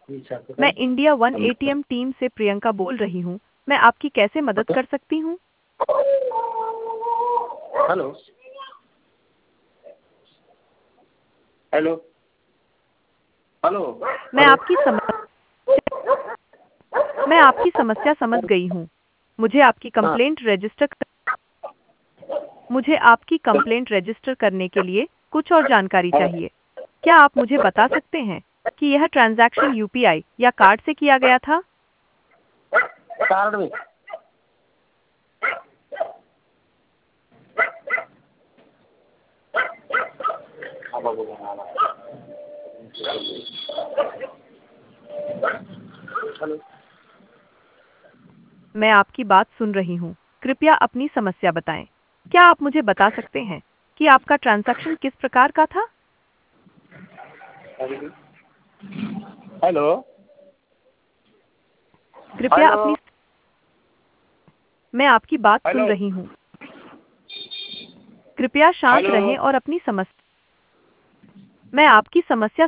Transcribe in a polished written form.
मैं India one ATM team से प्रियंका बोल रही हूँ। मैं आपकी कैसे मदद कर सकती हूँ? हेलो हेलो हेलो मैं हेलो आपकी मैं आपकी समस्या समझ गई हूँ। मुझे आपकी हाँ कंप्लेंट रजिस्टर मुझे आपकी कंप्लेंट रजिस्टर करने के लिए कुछ और जानकारी हाँ चाहिए। क्या आप मुझे बता सकते हैं कि यह ट्रांजैक्शन यूपीआई या कार्ड से किया गया था? कार्ड में हेलो मैं आपकी बात सुन रही हूँ। कृपया अपनी समस्या बताएं। क्या आप मुझे बता सकते हैं कि आपका ट्रांजैक्शन किस प्रकार का था? हेलो कृपया हेलो अपनी मैं आपकी बात सुन हेलो रही हूँ। कृपया शांत हेलो रहें और अपनी समस्या मैं आपकी समस्या